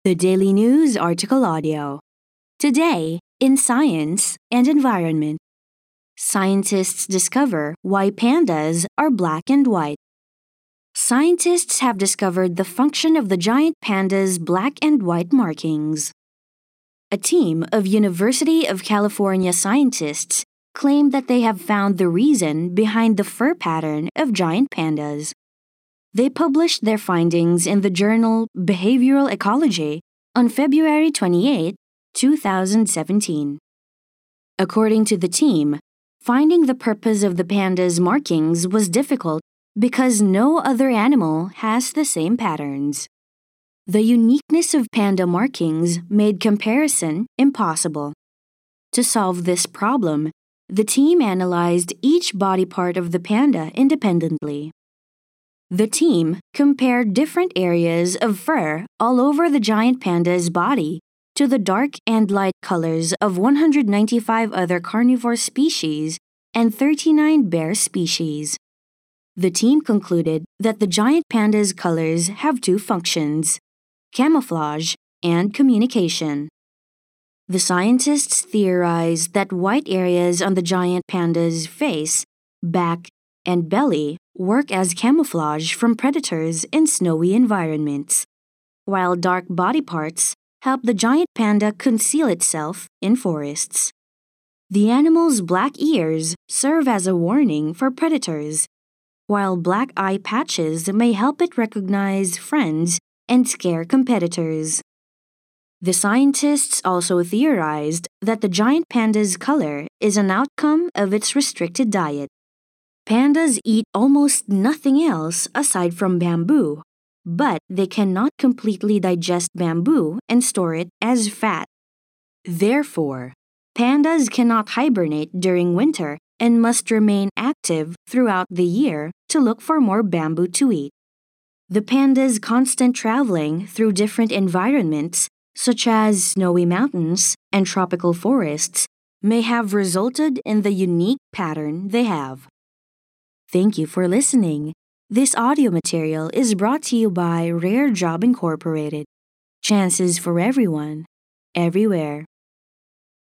The Daily News Article Audio. Today, in Science and Environment, scientists discover why pandas are black and white. Scientists have discovered the function of the giant panda's black and white markings. A team of University of California scientists claim that they have found the reason behind the fur pattern of giant pandas. They published their findings in the journal Behavioral Ecology on February 28, 2017. According to the team, finding the purpose of the panda's markings was difficult because no other animal has the same patterns. The uniqueness of panda markings made comparison impossible. To solve this problem, the team analyzed each body part of the panda independently. The team compared different areas of fur all over the giant panda's body to the dark and light colors of 195 other carnivore species and 39 bear species. The team concluded that the giant panda's colors have two functions: camouflage and communication. The scientists theorized that white areas on the giant panda's face, back, and belly work as camouflage from predators in snowy environments, while dark body parts help the giant panda conceal itself in forests. The animal's black ears serve as a warning for predators, while black eye patches may help it recognize friends and scare competitors. The scientists also theorized that the giant panda's color is an outcome of its restricted diet. Pandas eat almost nothing else aside from bamboo, but they cannot completely digest bamboo and store it as fat. Therefore, pandas cannot hibernate during winter and must remain active throughout the year to look for more bamboo to eat. The panda's constant traveling through different environments, such as snowy mountains and tropical forests, may have resulted in the unique pattern they have. Thank you for listening. This audio material is brought to you by Rare Job Incorporated. Chances for everyone, everywhere.